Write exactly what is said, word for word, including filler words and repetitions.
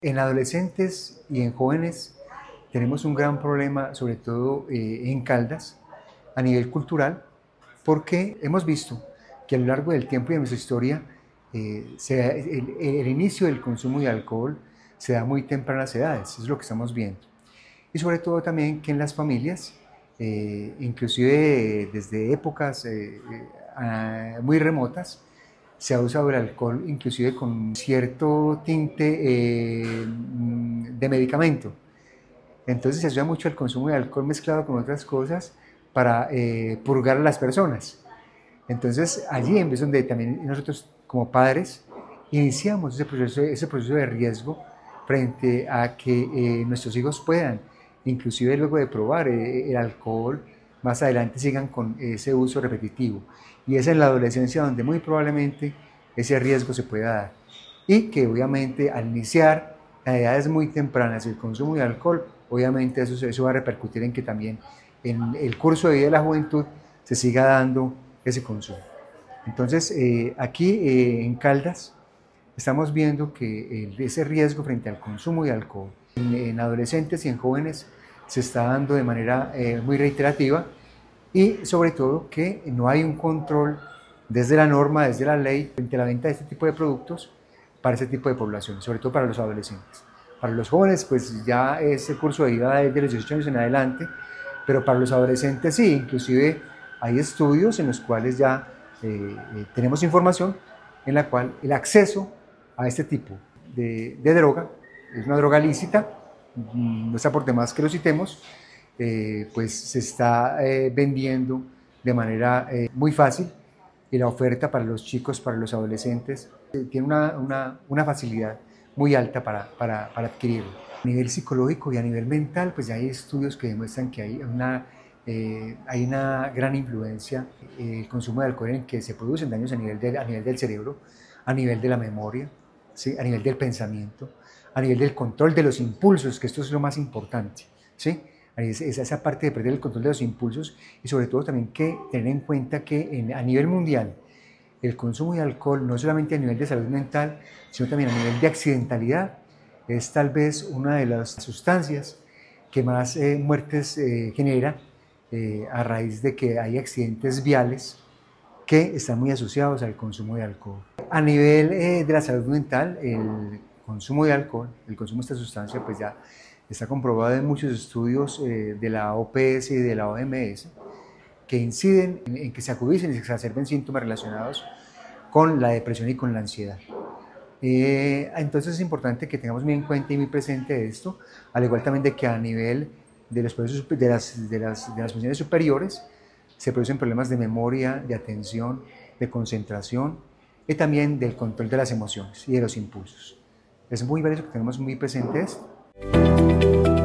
En adolescentes y en jóvenes tenemos un gran problema, sobre todo eh, en Caldas, a nivel cultural, porque hemos visto que a lo largo del tiempo y de nuestra historia eh, se- el, el inicio del consumo de alcohol se da a muy tempranas edades, es lo que estamos viendo. Y sobre todo también que en las familias, eh, inclusive desde épocas eh, eh, ah, muy remotas, se ha usado el alcohol inclusive con cierto tinte eh, mm, de medicamento. Entonces se asocia mucho el consumo de alcohol mezclado con otras cosas para eh, purgar a las personas. Entonces allí es donde también nosotros como padres iniciamos ese proceso, ese proceso de riesgo frente a que eh, nuestros hijos puedan, inclusive luego de probar eh, el alcohol, más adelante sigan con ese uso repetitivo. Y es en la adolescencia donde muy probablemente ese riesgo se pueda dar. Y que obviamente al iniciar a edades muy tempranas el consumo de alcohol, obviamente eso, eso va a repercutir en que también en el curso de vida de la juventud se siga dando ese consumo. Entonces, eh, aquí eh, en Caldas estamos viendo que el, ese riesgo frente al consumo de alcohol en, en adolescentes y en jóvenes se está dando de manera eh, muy reiterativa y sobre todo que no hay un control desde la norma, desde la ley, frente a la venta de este tipo de productos para ese tipo de población, sobre todo para los adolescentes. Para los jóvenes, pues ya es el curso de vida de los dieciocho años en adelante, pero para los adolescentes sí, inclusive hay estudios en los cuales ya eh, eh, tenemos información en la cual el acceso a este tipo de, de droga, es una droga lícita, no está por demás que lo citemos, eh, pues se está eh, vendiendo de manera eh, muy fácil y la oferta para los chicos, para los adolescentes, eh, tiene una, una, una, facilidad muy alta para, para, para adquirirlo. A nivel psicológico y a nivel mental, pues ya hay estudios que demuestran que hay una, eh, hay una gran influencia eh, el consumo de alcohol en que se producen daños a nivel, de, a nivel del cerebro, a nivel de la memoria, ¿sí? A nivel del pensamiento, a nivel del control de los impulsos, que esto es lo más importante, ¿sí? Es esa parte de perder el control de los impulsos y sobre todo también que tener en cuenta que en, a nivel mundial el consumo de alcohol, no solamente a nivel de salud mental, sino también a nivel de accidentalidad, es tal vez una de las sustancias que más eh, muertes eh, genera eh, a raíz de que hay accidentes viales que están muy asociados al consumo de alcohol. A nivel eh, de la salud mental, el consumo de alcohol, el consumo de esta sustancia, pues ya está comprobado en muchos estudios eh, de la O P S y de la O M S que inciden en, en que se acudicen y se exacerben síntomas relacionados con la depresión y con la ansiedad. Eh, entonces es importante que tengamos muy en cuenta y muy presente esto, al igual también de que a nivel de, los procesos, de, las, de, las, de las funciones superiores se producen problemas de memoria, de atención, de concentración y también del control de las emociones y de los impulsos. Es muy valioso que tengamos muy presente esto.